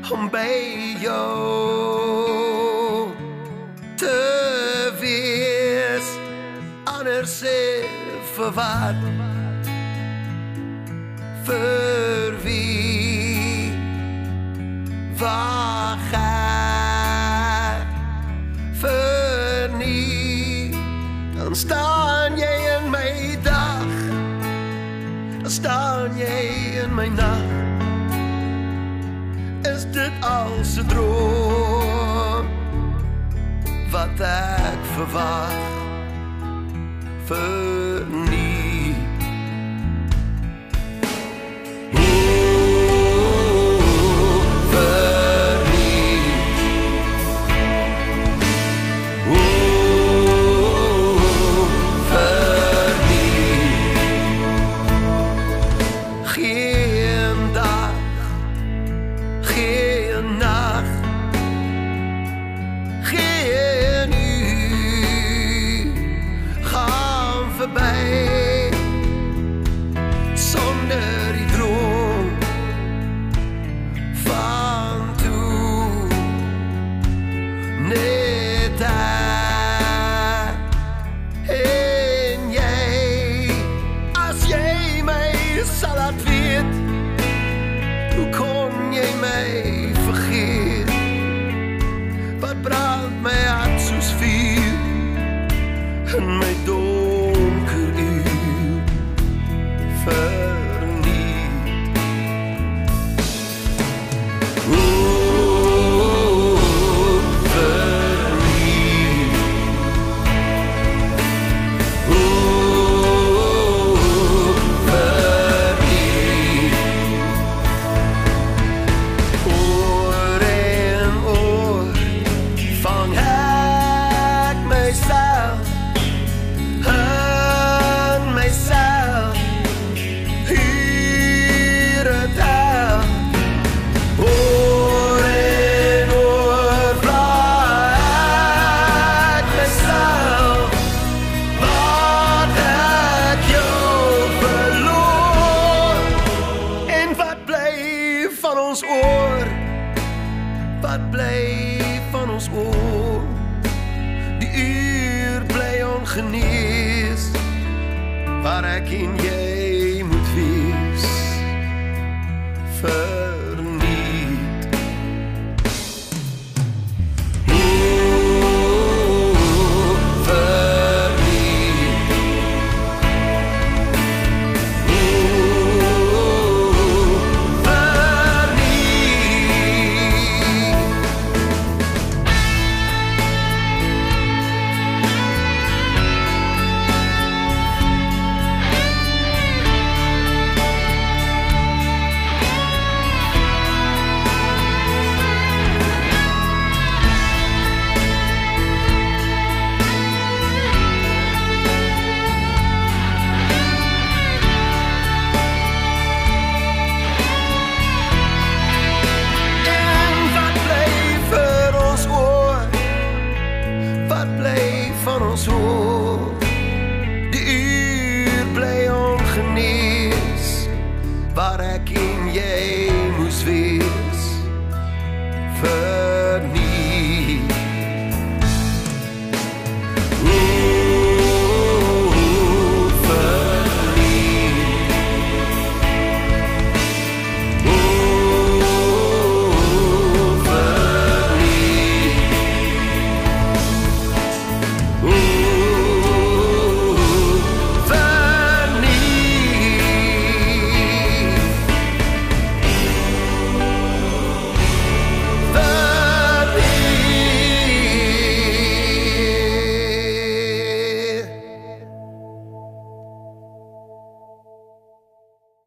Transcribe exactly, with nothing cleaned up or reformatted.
om bij jou te wees, anders is verwaard. Voor wie wacht gij voor niet, dan staan jij in mijn dag, dan staan jij in mijn nacht. Is dit als een droom wat ik verwacht voor niet? Voorbij, zonder die droom van toen. Net hij en jij, als jij mij zal laten weten, hoe kon jij mij vergeten? Wat brandt mij hart zo vuur en mij dood. Wat blijft van ons oor? Die uur blij ongenees, waar ik in jij moet wees. Ver